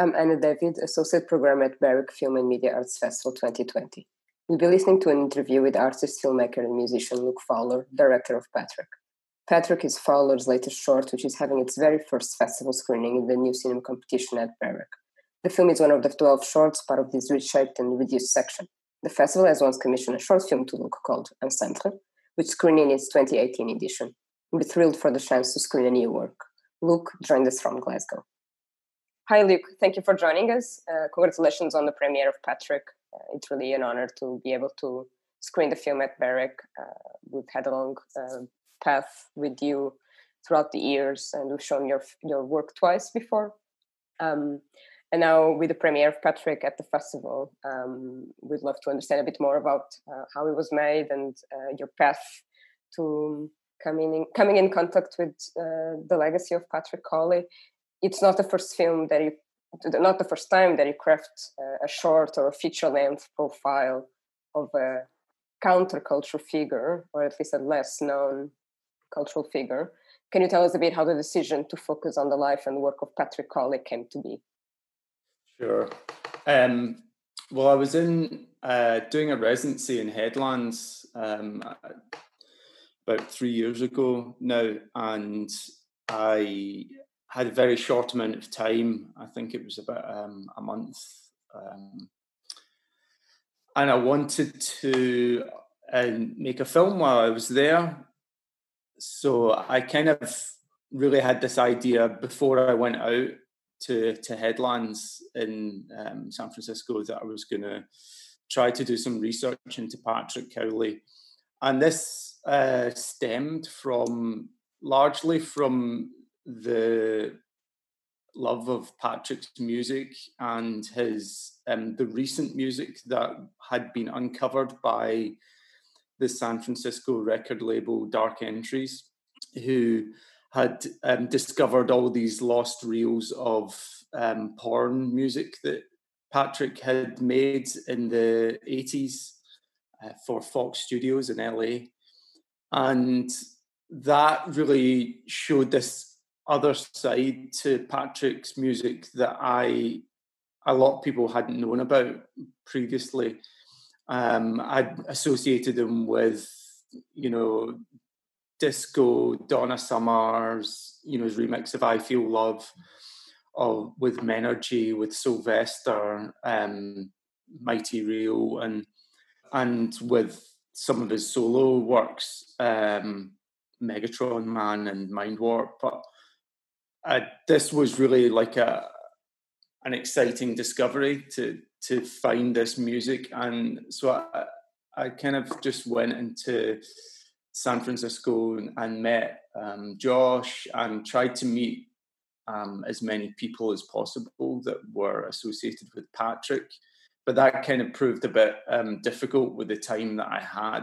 I'm Anna David, Associate Programmer at Berwick Film and Media Arts Festival 2020. We'll be listening to an interview with artist, filmmaker and musician Luke Fowler, director of Patrick. Patrick is Fowler's latest short, which is having its very first festival screening in the New Cinema competition at Berwick. The film is one of the 12 shorts, part of this reshaped and reduced section. The festival has once commissioned a short film to Luke called Un Centre, which screened in its 2018 edition. We're thrilled for the chance to screen a new work. Luke joined us from Glasgow. Hi, Luke. Thank you for joining us. Congratulations on the premiere of Patrick. It's really an honor to be able to screen the film at Berwick. We've had a long path with you throughout the years, and we've shown your work twice before. And now with the premiere of Patrick at the festival, we'd love to understand a bit more about how it was made and your path to coming in contact with the legacy of Patrick Colley. It's not the first time that you craft a short or a feature-length profile of a counterculture figure, or at least a less known cultural figure. Can you tell us a bit how the decision to focus on the life and work of Patrick Colley came to be? Sure. Well, I was doing a residency in Headlands about 3 years ago now, and I had a very short amount of time. I think it was about a month. And I wanted to make a film while I was there. So I kind of really had this idea before I went out to Headlands in San Francisco that I was going to try to do some research into Patrick Cowley. And this stemmed largely from the love of Patrick's music and his the recent music that had been uncovered by the San Francisco record label Dark Entries, who had discovered all these lost reels of porn music that Patrick had made in the 80s for Fox Studios in LA. And that really showed this other side to Patrick's music that a lot of people hadn't known about previously. I'd associated him with, disco, Donna Summers, his remix of I Feel Love, with Menergy, with Sylvester, Mighty Real, and with some of his solo works, Megatron Man and Mind Warp. But this was really like an exciting discovery to find this music. And so I kind of just went into San Francisco and met Josh and tried to meet as many people as possible that were associated with Patrick. But that kind of proved a bit difficult with the time that I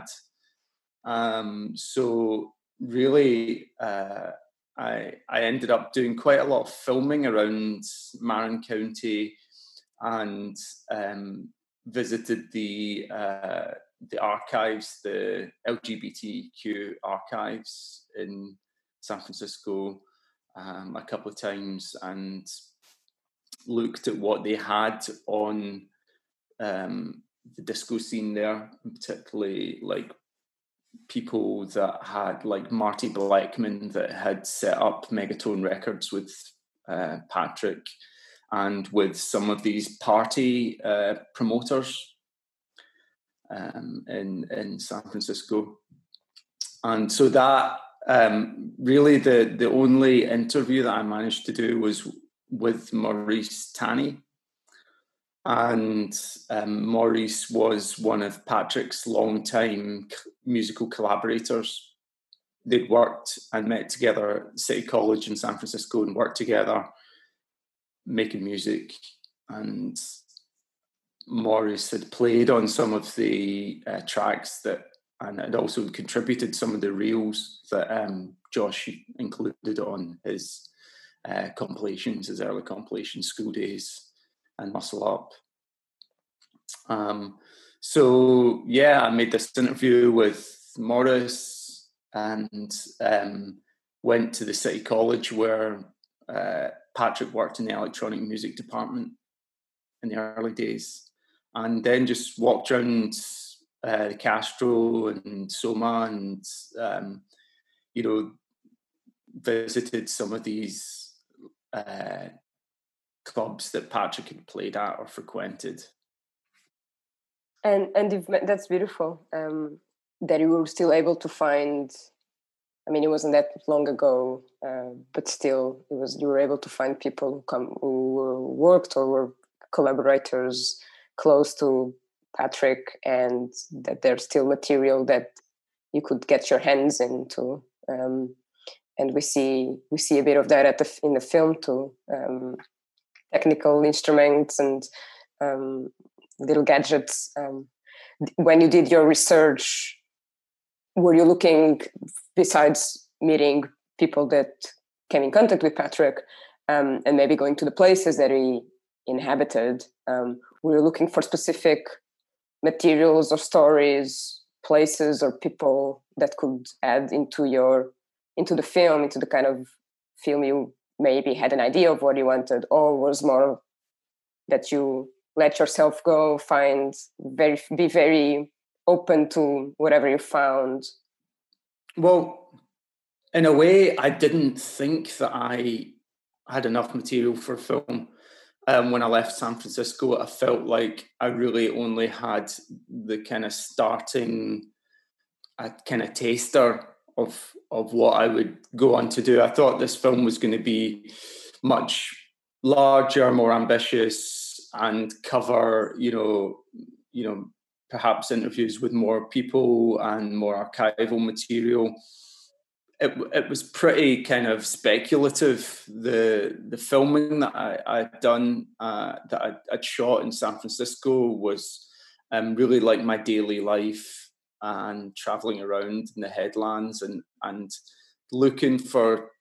had. So really, I ended up doing quite a lot of filming around Marin County and visited the archives, the LGBTQ archives in San Francisco a couple of times, and looked at what they had on the disco scene there, particularly like people that had, like Marty Blackman, that had set up Megatone Records with Patrick, and with some of these party promoters in San Francisco. And so that really the only interview that I managed to do was with Maurice Taney. And Maurice was one of Patrick's longtime musical collaborators. They'd worked and met together at City College in San Francisco and worked together making music. And Maurice had played on some of the tracks and had also contributed some of the reels that Josh included on his compilations, his early compilations, School Days and Muscle Up. So yeah, I made this interview with Maurice and went to the City College where Patrick worked in the electronic music department in the early days, and then just walked around the Castro and Soma, and visited some of these clubs that Patrick had played at or frequented. And that's beautiful, that you were still able to find. I mean, it wasn't that long ago, but still, you were able to find people who worked or were collaborators close to Patrick, and that there's still material that you could get your hands into. And we see a bit of that in the film too. Technical instruments and little gadgets. When you did your research, were you looking, besides meeting people that came in contact with Patrick, and maybe going to the places that he inhabited, were you looking for specific materials or stories, places or people that could add into the film, into the kind of film you maybe had an idea of what you wanted, or was more that you let yourself go, be very open to whatever you found? Well, in a way, I didn't think that I had enough material for film. When I left San Francisco, I felt like I really only had the kind of starting, a kind of taster of what I would go on to do. I thought this film was going to be much larger, more ambitious, and cover, perhaps interviews with more people and more archival material. It was pretty kind of speculative. The filming that I'd done, that I'd shot in San Francisco, was really like my daily life, and traveling around in the headlands and looking for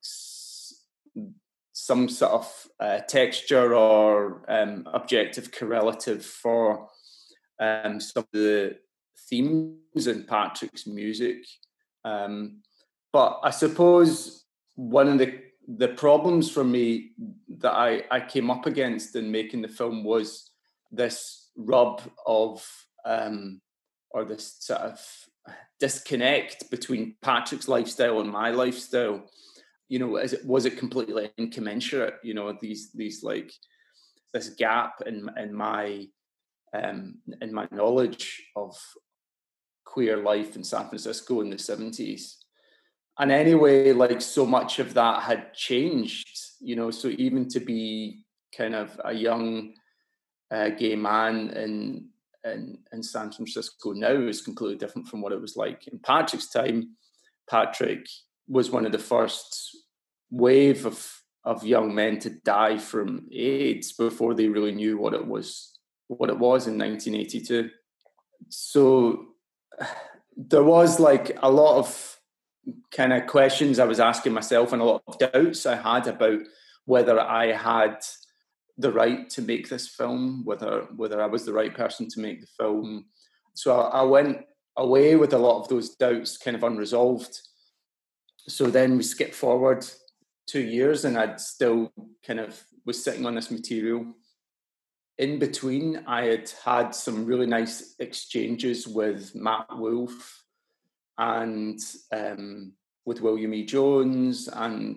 some sort of texture or objective correlative for some of the themes in Patrick's music. But I suppose one of the problems for me that I came up against in making the film was this rub of, or this sort of disconnect between Patrick's lifestyle and my lifestyle. Was it completely incommensurate? These like this gap in my knowledge of queer life in San Francisco in the 70s. And anyway, like, so much of that had changed, so even to be kind of a young gay man in San Francisco now is completely different from what it was like in Patrick's time. Patrick was one of the first wave of young men to die from AIDS before they really knew what it was in 1982. So there was like a lot of kind of questions I was asking myself, and a lot of doubts I had about whether I had the right to make this film, whether I was the right person to make the film. So I went away with a lot of those doubts kind of unresolved. So then we skip forward 2 years, and I'd still kind of was sitting on this material. In between, I had some really nice exchanges with Matt Wolfe and with William E. Jones and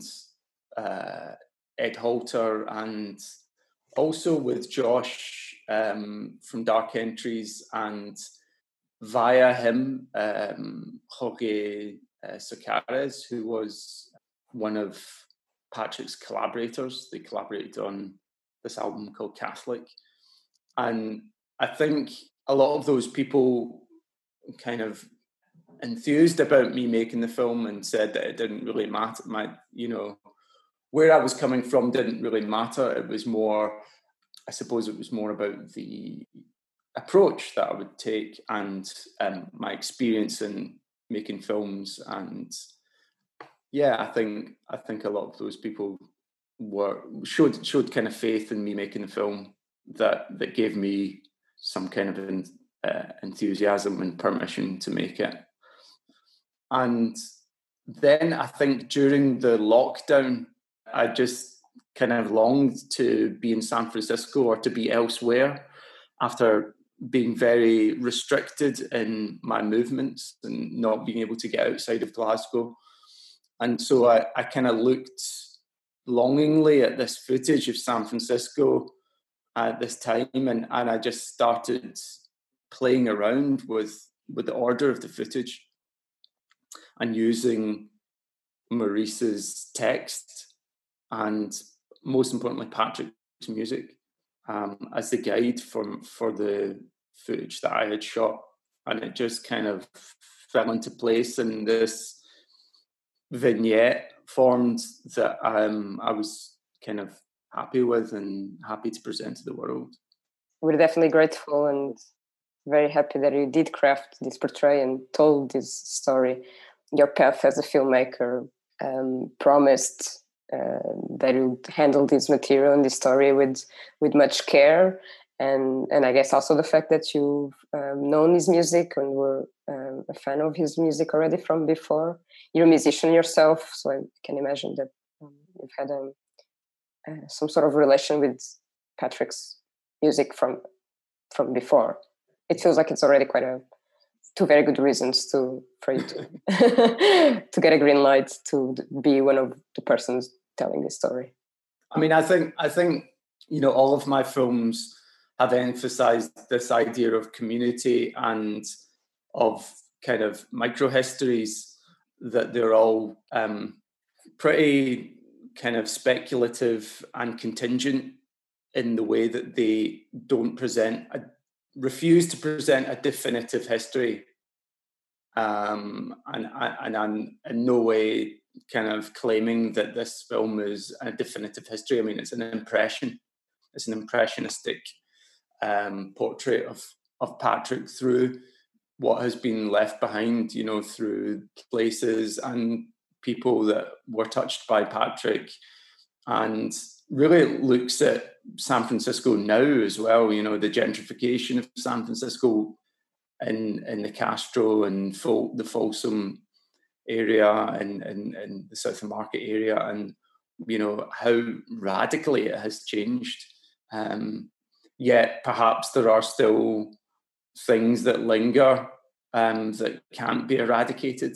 Ed Halter, and also with Josh from Dark Entries, and via him, Jorge Socares, who was one of Patrick's collaborators. They collaborated on this album called Catholic. And I think a lot of those people kind of enthused about me making the film and said that it didn't really matter. Where I was coming from didn't really matter. It was more, I suppose it was more about the approach that I would take and my experience in making films. And yeah, I think a lot of those people showed kind of faith in me making the film that gave me some kind of enthusiasm and permission to make it. And then I think during the lockdown, I just kind of longed to be in San Francisco or to be elsewhere after being very restricted in my movements and not being able to get outside of Glasgow. And so I kind of looked longingly at this footage of San Francisco at this time, and I just started playing around with the order of the footage and using Maurice's text and, most importantly, Patrick's music as the guide for the footage that I had shot. And it just kind of fell into place, and this vignette formed that I was kind of happy with and happy to present to the world. We're definitely grateful and very happy that you did craft this portrait and told this story. Your path as a filmmaker promised that you handle this material and this story with much care, and I guess also the fact that you've known his music and were a fan of his music already from before. You're a musician yourself, so I can imagine that you've had some sort of relation with Patrick's music from before. It feels like it's already quite two very good reasons for you to to get a green light to be one of the persons telling this story. I mean, I think all of my films have emphasized this idea of community and of kind of micro-histories, that they're all pretty kind of speculative and contingent in the way that they don't refuse to present a definitive history. And I'm in no way kind of claiming that this film is a definitive history. I mean, it's an impression. It's an impressionistic portrait of Patrick through what has been left behind, through places and people that were touched by Patrick, and really looks at San Francisco now as well, the gentrification of San Francisco in the Castro and the Folsom area and the South of Market area, and how radically it has changed. Yet perhaps there are still things that linger that can't be eradicated.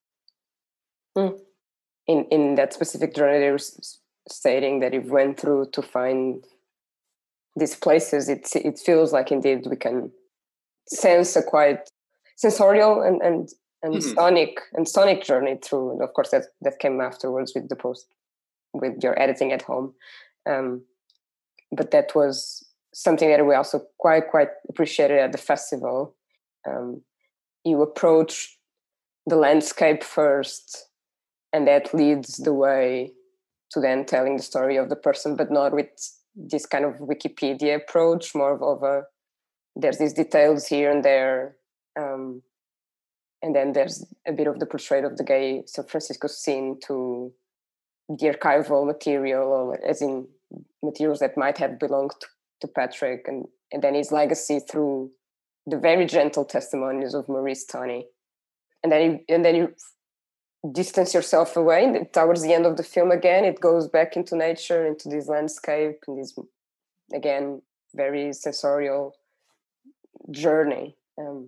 In that specific journey, they were stating that you've went through to find these places. It feels like indeed we can sense a quite sensorial and sonic journey through. And of course, that came afterwards with the post, with your editing at home. But that was something that we also quite appreciated at the festival. You approach the landscape first, and that leads the way to then telling the story of the person, but not with this kind of Wikipedia approach, more of there's these details here and there, and then there's a bit of the portrait of the gay San Francisco scene to the archival material, or as in materials that might have belonged to Patrick, and then his legacy through the very gentle testimonies of Maurice Tony. And then you distance yourself away, and towards the end of the film again, it goes back into nature, into this landscape, and this, again, very sensorial journey.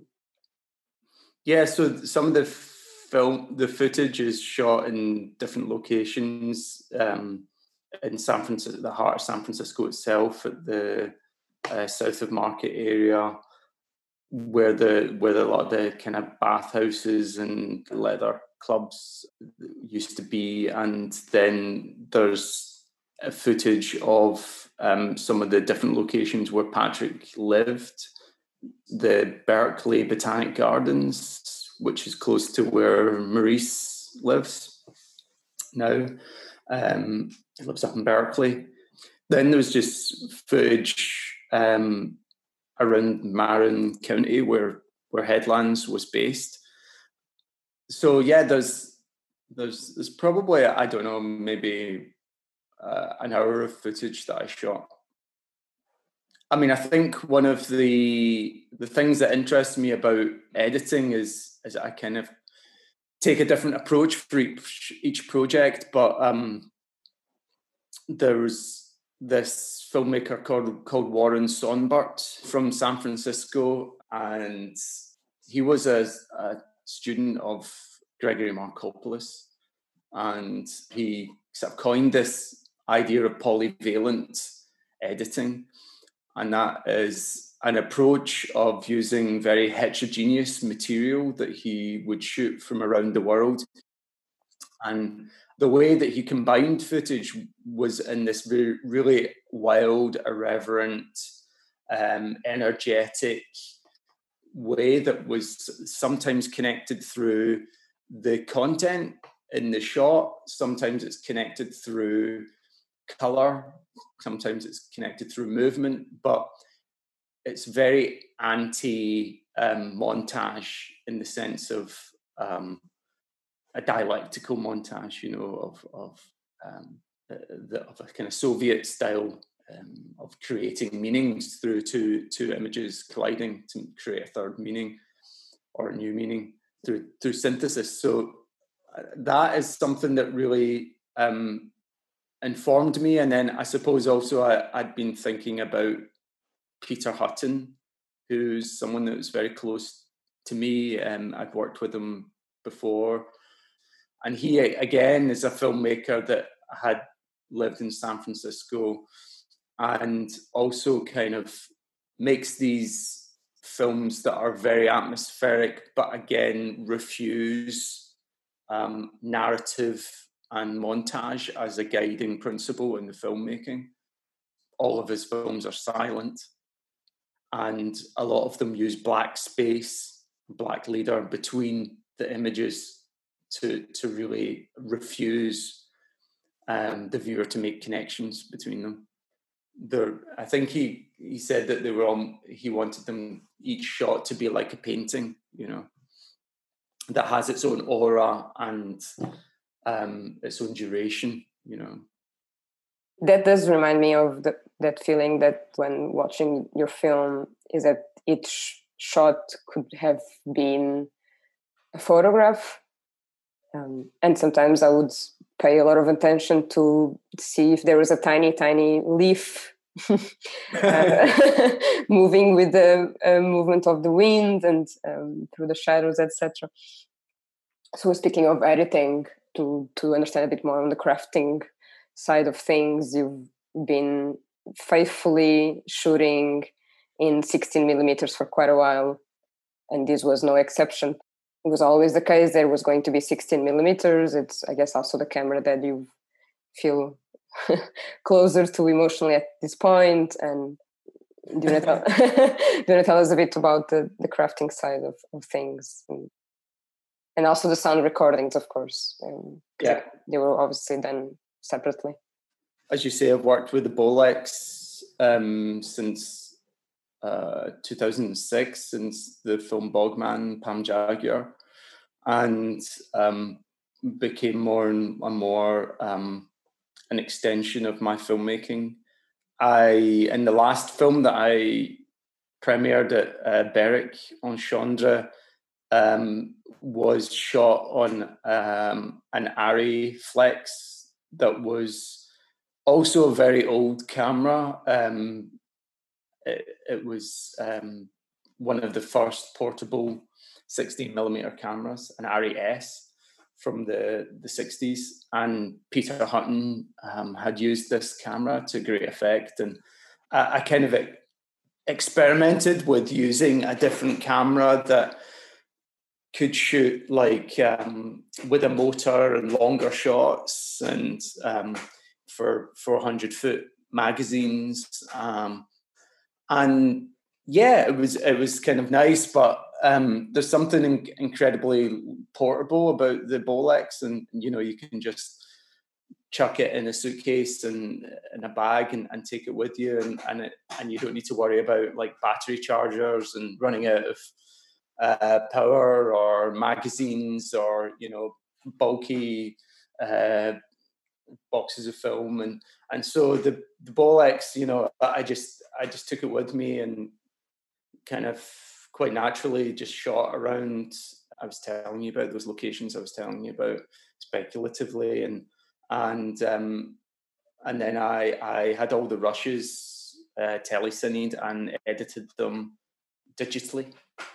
So some of the footage is shot in different locations in San Francisco, the heart of San Francisco itself, at the South of Market area, where a lot of the kind of bathhouses and leather clubs used to be. And then there's a footage of some of the different locations where Patrick lived. The Berkeley Botanic Gardens, which is close to where Maurice lives now. He lives up in Berkeley. Then there was just footage around Marin County, where Headlands was based. So yeah, there's probably, I don't know, maybe an hour of footage that I shot. I mean, I think one of the things that interests me about editing is I kind of take a different approach for each project, but there was this filmmaker called Warren Sonbert from San Francisco, and he was a student of Gregory Markopoulos, and he sort of coined this idea of polyvalent editing, and that is an approach of using very heterogeneous material that he would shoot from around the world. And the way that he combined footage was in this really wild, irreverent, energetic way that was sometimes connected through the content in the shot, sometimes it's connected through color, sometimes it's connected through movement, but it's very anti-montage in the sense of a dialectical montage, you know, of a kind of Soviet style of creating meanings through two images colliding to create a third meaning or a new meaning through synthesis. So that is something that really informed me. And then I suppose also I'd been thinking about Peter Hutton, who's someone that was very close to me. I'd worked with him before. And he, again, is a filmmaker that had lived in San Francisco and also kind of makes these films that are very atmospheric, but again, refuse narrative and montage as a guiding principle in the filmmaking. All of his films are silent, and a lot of them use black space, black leader between the images to really refuse the viewer to make connections between them. I think he said that he wanted them each shot to be like a painting, you know, that has its own aura and its own duration, you know. That does remind me of that feeling that when watching your film is that each shot could have been a photograph. And sometimes I would pay a lot of attention to see if there was a tiny, tiny leaf moving with the movement of the wind and through the shadows, etc. So speaking of editing, to understand a bit more on the crafting side of things, you've been faithfully shooting in 16 millimeters for quite a while, and this was no exception. It was always the case. There was going to be 16 millimeters. It's, I guess, also the camera that you feel closer to emotionally at this point. And do you want to tell us a bit about the crafting side of things? And also the sound recordings, of course. Yeah. They were obviously done separately. As you say, I've worked with the Bolex since 2006, since the film Bogman, Pam Jaguar, and became more and more an extension of my filmmaking. In the last film that I premiered at Berwick on Chandra, was shot on an Arri Flex that was also a very old camera. It was one of the first portable 16mm cameras, an Arri S from the 60s. And Peter Hutton had used this camera to great effect. And I kind of experimented with using a different camera that could shoot like with a motor and longer shots and for 400-foot magazines. And yeah, it was kind of nice, but there's something incredibly portable about the Bolex, and you know, you can just chuck it in a suitcase and in a bag and take it with you, and you don't need to worry about like battery chargers and running out of power or magazines or, you know, bulky boxes of film, and so the Bolex, you know, I just took it with me and kind of quite naturally just shot around. I was telling you about those locations I was telling you about speculatively, and and then I had all the rushes telecined and edited them digitally.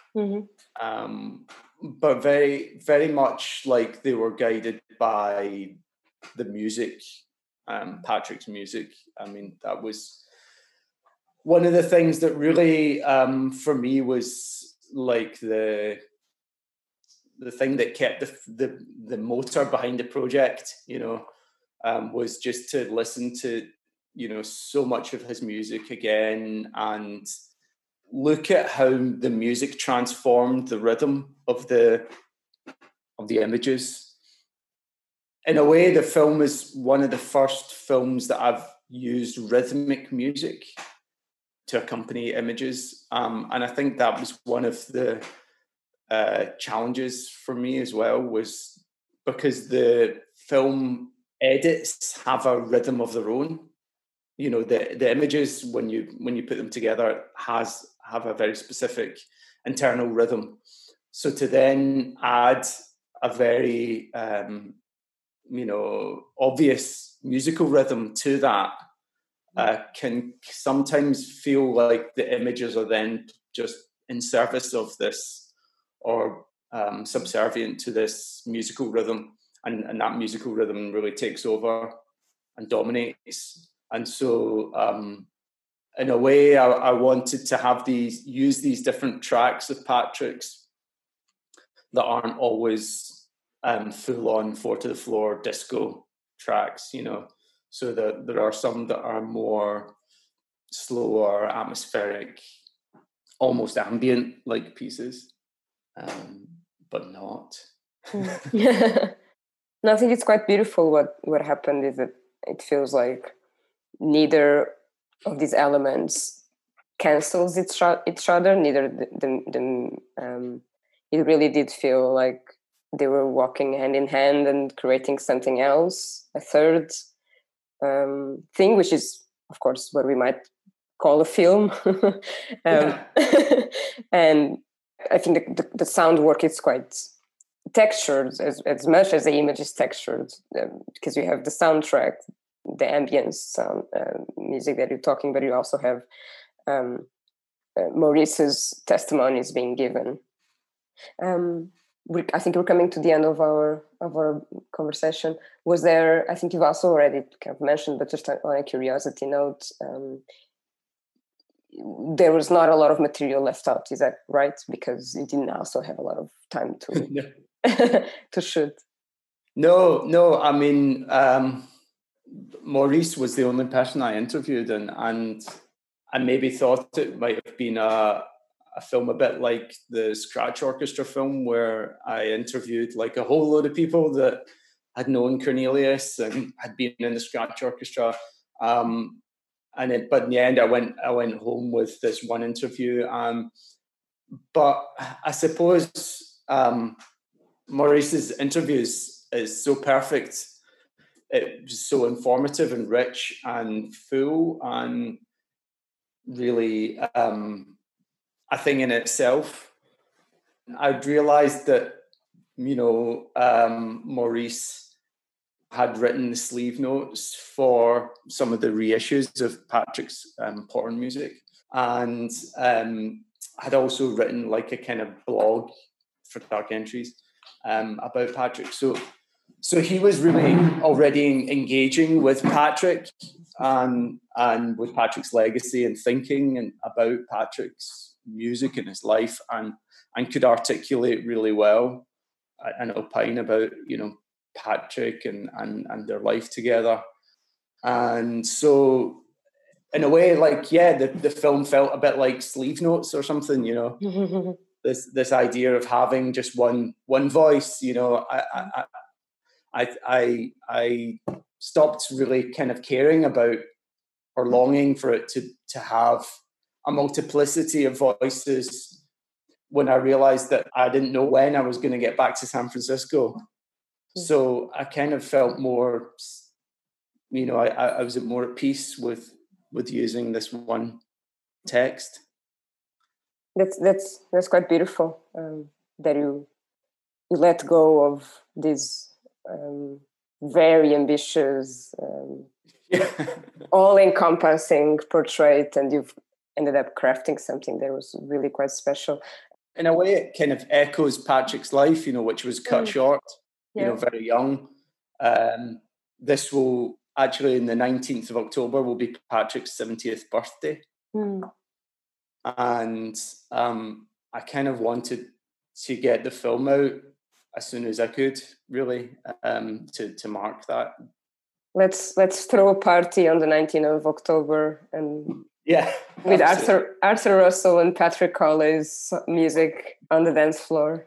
But very, very much like they were guided by the music, Patrick's music. I mean, that was one of the things that really, for me, was like the thing that kept the motor behind the project, was just to listen to, so much of his music again and look at how the music transformed the rhythm of the images. In a way, the film is one of the first films that I've used rhythmic music to accompany images. And I think that was one of the challenges for me as well, was because the film edits have a rhythm of their own. The images, when you put them together, have a very specific internal rhythm. So to then add a very obvious musical rhythm to that can sometimes feel like the images are then just in service of this, or subservient to this musical rhythm, and that musical rhythm really takes over and dominates. And so in a way, I wanted to use these different tracks of Patrick's that aren't always full-on four-to-the-floor disco tracks, so that there are some that are more slower, atmospheric, almost ambient-like pieces, but not. No, I think it's quite beautiful. What happened is that it feels like neither of these elements cancels each other. Neither it really did feel like they were walking hand in hand and creating something else, a third thing, which is, of course, what we might call a film. And I think the sound work is quite textured as much as the image is textured, because you have the soundtrack, the ambience sound music that you're talking, but you also have Maurice's testimonies being given. I think we're coming to the end of our conversation. Was there, I think you've also already kind of mentioned, but just on a curiosity note, there was not a lot of material left out, is that right? Because you didn't also have a lot of time to to shoot. No, I mean, Maurice was the only person I interviewed, and I maybe thought it might have been a film a bit like the Scratch Orchestra film, where I interviewed like a whole load of people that had known Cornelius and had been in the Scratch Orchestra. But in the end, I went home with this one interview. But I suppose Maurice's interviews is so perfect. It was so informative and rich and full, and really a thing in itself. I'd realised that, Maurice had written the sleeve notes for some of the reissues of Patrick's porn music, and had also written like a kind of blog for Dark Entries about Patrick. So he was really already engaging with Patrick and with Patrick's legacy and thinking and about Patrick's music and his life, and could articulate really well and opine about, Patrick and their life together. And so in a way, like, the film felt a bit like sleeve notes or something, this idea of having just one voice. I stopped really kind of caring about or longing for it to have a multiplicity of voices when I realized that I didn't know when I was going to get back to San Francisco. So I kind of felt more, I was more at peace with using this one text. That's quite beautiful, that you let go of these very ambitious all-encompassing portrait, and you've ended up crafting something that was really quite special. In a way, it kind of echoes Patrick's life, which was cut short, very young. This will actually, in the 19th of October, will be Patrick's 70th birthday. And I kind of wanted to get the film out as soon as I could, really, to mark that. Let's throw a party on the 19th of October, and with Arthur Russell and Patrick Coley's music on the dance floor.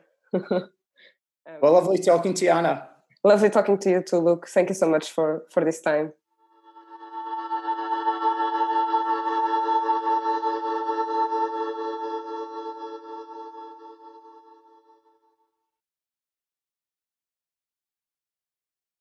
Well, lovely talking to you, Anna. Lovely talking to you too, Luke. Thank you so much for this time.